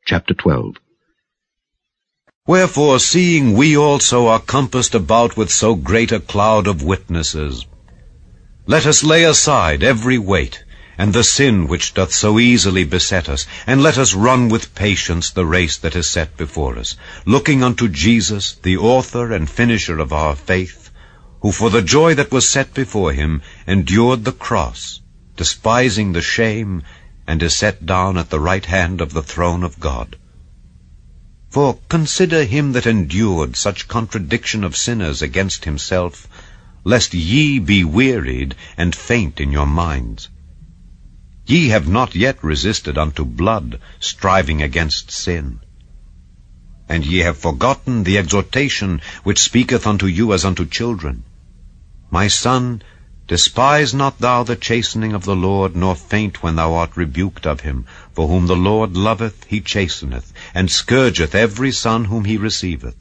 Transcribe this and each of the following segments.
Chapter 12. Wherefore, seeing we also are compassed about with so great a cloud of witnesses, let us lay aside every weight, and the sin which doth so easily beset us, and let us run with patience the race that is set before us, looking unto Jesus, the author and finisher of our faith, who for the joy that was set before him endured the cross, despising the shame, and is set down at the right hand of the throne of God. For consider him that endured such contradiction of sinners against himself, lest ye be wearied and faint in your minds. Ye have not yet resisted unto blood, striving against sin. And ye have forgotten the exhortation which speaketh unto you as unto children. My son, despise not thou the chastening of the Lord, nor faint when thou art rebuked of him. For whom the Lord loveth, he chasteneth, and scourgeth every son whom he receiveth.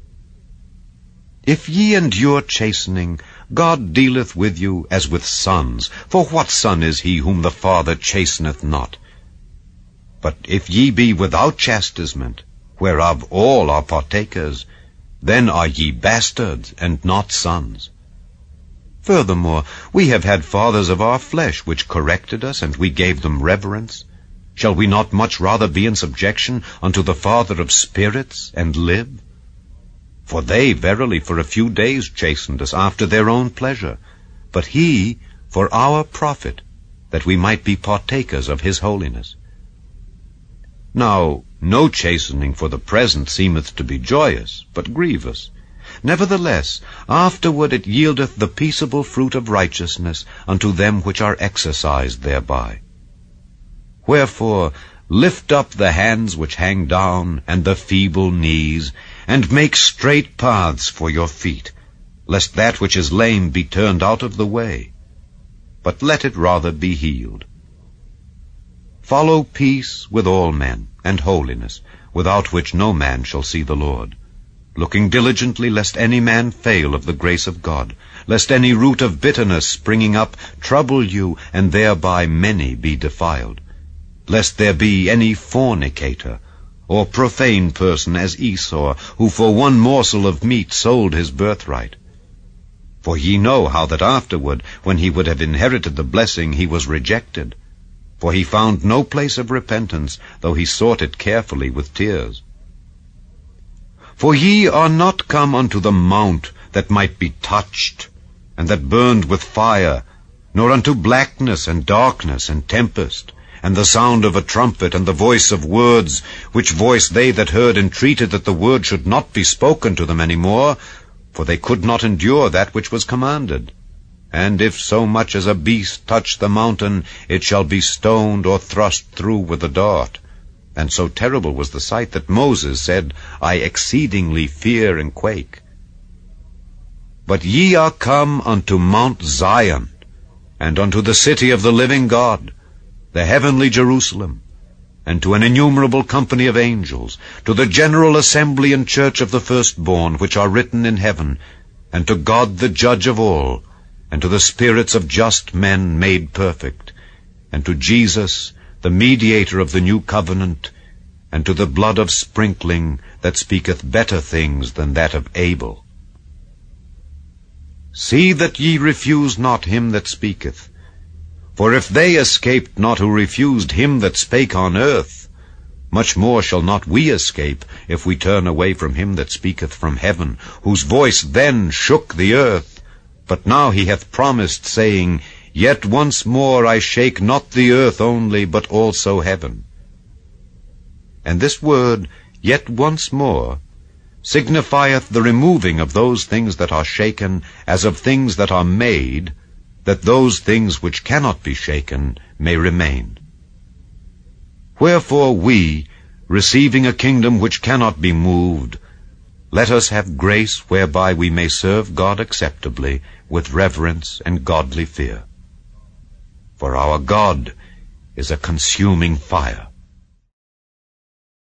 If ye endure chastening, God dealeth with you as with sons. For what son is he whom the Father chasteneth not? But if ye be without chastisement, whereof all are partakers, then are ye bastards and not sons. Furthermore, we have had fathers of our flesh which corrected us, and we gave them reverence. Shall we not much rather be in subjection unto the Father of spirits, and live? For they verily for a few days chastened us after their own pleasure, but he for our profit, that we might be partakers of his holiness. Now no chastening for the present seemeth to be joyous, but grievous. Nevertheless, afterward it yieldeth the peaceable fruit of righteousness unto them which are exercised thereby. Wherefore, lift up the hands which hang down, and the feeble knees, and make straight paths for your feet, lest that which is lame be turned out of the way, but let it rather be healed. Follow peace with all men, and holiness, without which no man shall see the Lord, looking diligently lest any man fail of the grace of God, lest any root of bitterness springing up trouble you, and thereby many be defiled, lest there be any fornicator, or profane person as Esau, who for one morsel of meat sold his birthright. For ye know how that afterward, when he would have inherited the blessing, he was rejected. For he found no place of repentance, though he sought it carefully with tears. For ye are not come unto the mount that might be touched, and that burned with fire, nor unto blackness and darkness and tempest, and the sound of a trumpet, and the voice of words, which voice they that heard entreated that the word should not be spoken to them any more, for they could not endure that which was commanded. And if so much as a beast touch the mountain, it shall be stoned or thrust through with a dart. And so terrible was the sight that Moses said, I exceedingly fear and quake. But ye are come unto Mount Zion, and unto the city of the living God, the heavenly Jerusalem, and to an innumerable company of angels, to the general assembly and church of the firstborn which are written in heaven, and to God the judge of all, and to the spirits of just men made perfect, and to Jesus, the mediator of the new covenant, and to the blood of sprinkling that speaketh better things than that of Abel. See that ye refuse not him that speaketh. For if they escaped not who refused him that spake on earth, much more shall not we escape if we turn away from him that speaketh from heaven, whose voice then shook the earth. But now he hath promised, saying, Yet once more I shake not the earth only, but also heaven. And this word, yet once more, signifieth the removing of those things that are shaken, as of things that are made, that those things which cannot be shaken may remain. Wherefore we, receiving a kingdom which cannot be moved, let us have grace whereby we may serve God acceptably with reverence and godly fear. For our God is a consuming fire.